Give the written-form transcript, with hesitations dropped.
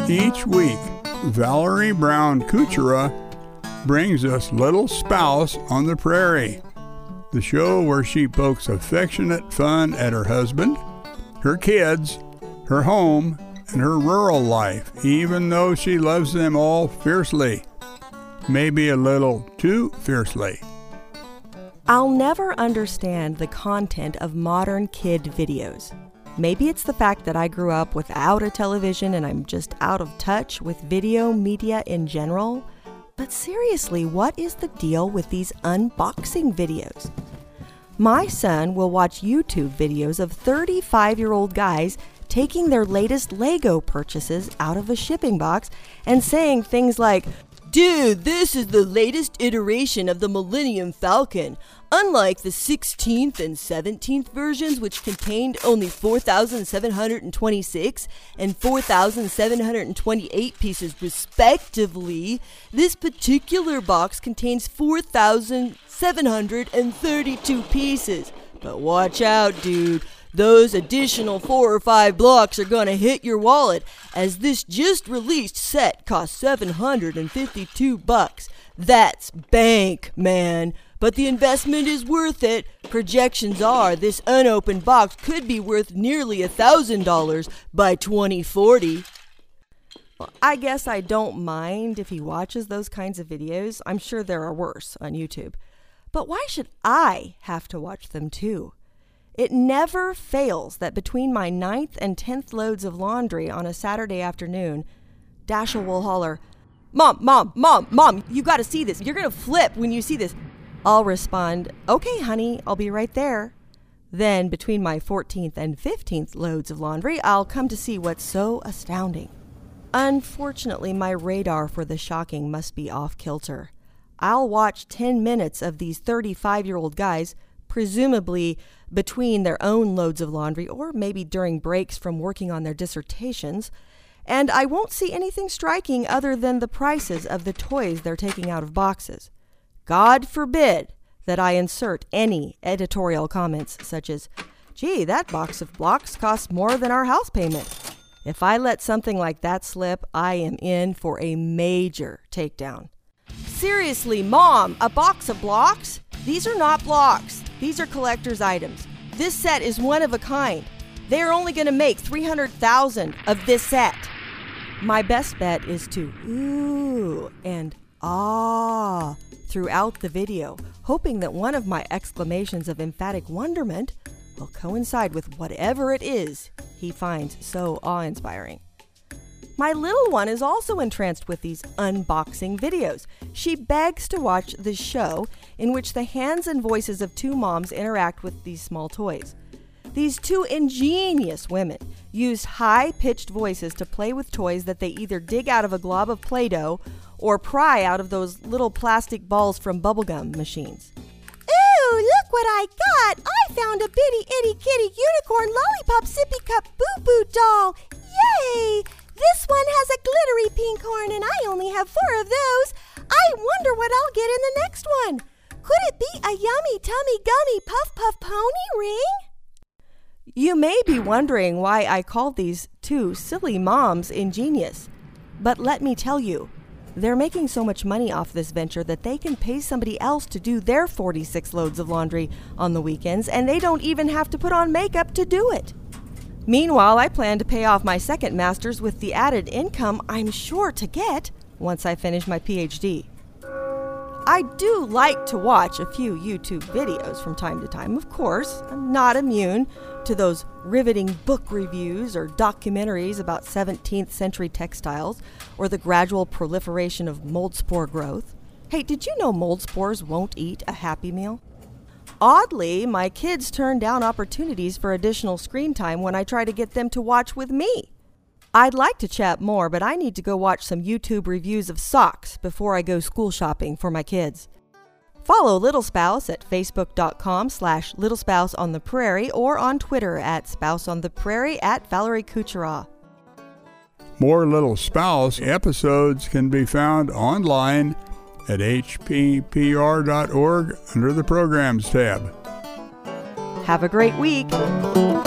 Each week, Valerie Brown Kuchera brings us Little Spouse on the Prairie, the show where she pokes affectionate fun at her husband, her kids, her home, and her rural life, even though she loves them all fiercely. Maybe a little too fiercely. I'll never understand the content of modern kid videos. Maybe it's the fact that I grew up without a television and I'm just out of touch with video media in general. But seriously, what is the deal with these unboxing videos? My son will watch YouTube videos of 35-year-old guys taking their latest Lego purchases out of a shipping box and saying things like, "Dude, this is the latest iteration of the Millennium Falcon. Unlike the 16th and 17th versions, which contained only 4,726 and 4,728 pieces respectively, this particular box contains 4,732 pieces. But watch out, dude. Those additional 4 or 5 blocks are gonna hit your wallet, as this just released set costs $752. That's bank, man. But the investment is worth it. Projections are this unopened box could be worth nearly $1,000 by 2040. Well, I guess I don't mind if he watches those kinds of videos. I'm sure there are worse on YouTube. But why should I have to watch them too? It never fails that between my 9th and 10th loads of laundry on a Saturday afternoon, Dashiell will holler, Mom, you gotta see this. You're gonna flip when you see this. I'll respond, okay, honey, I'll be right there. Then between my 14th and 15th loads of laundry, I'll come to see what's so astounding. Unfortunately, my radar for the shocking must be off kilter. I'll watch 10 minutes of these 35-year-old guys, presumably between their own loads of laundry or maybe during breaks from working on their dissertations, and I won't see anything striking other than the prices of the toys they're taking out of boxes. God forbid that I insert any editorial comments such as, gee, that box of blocks costs more than our house payment. If I let something like that slip, I am in for a major takedown. Seriously, Mom, a box of blocks? These are not blocks. These are collector's items. This set is one of a kind. They are only going to make 300,000 of this set. My best bet is to ooh and ah throughout the video, hoping that one of my exclamations of emphatic wonderment will coincide with whatever it is he finds so awe-inspiring. My little one is also entranced with these unboxing videos. She begs to watch the show in which the hands and voices of 2 moms interact with these small toys. These 2 ingenious women use high-pitched voices to play with toys that they either dig out of a glob of Play-Doh or pry out of those little plastic balls from bubblegum machines. Ooh, look what I got! I found a bitty-itty-kitty unicorn lollipop sippy cup boo-boo doll! Yay! This one has a glittery pink horn and I only have 4 of those. I wonder what I'll get in the next one. Could it be a yummy tummy gummy puff puff pony ring? You may be wondering why I called these 2 silly moms ingenious. But let me tell you, they're making so much money off this venture that they can pay somebody else to do their 46 loads of laundry on the weekends, and they don't even have to put on makeup to do it. Meanwhile, I plan to pay off my second master's with the added income I'm sure to get once I finish my PhD. I do like to watch a few YouTube videos from time to time, of course. I'm not immune to those riveting book reviews or documentaries about 17th century textiles or the gradual proliferation of mold spore growth. Hey, did you know mold spores won't eat a Happy Meal? Oddly, my kids turn down opportunities for additional screen time when I try to get them to watch with me. I'd like to chat more, but I need to go watch some YouTube reviews of socks before I go school shopping for my kids. Follow Little Spouse at facebook.com/littlespouseontheprairie or on Twitter at spouseontheprairie at Valerie Kuchera. More Little Spouse episodes can be found online at hppr.org under the Programs tab. Have a great week.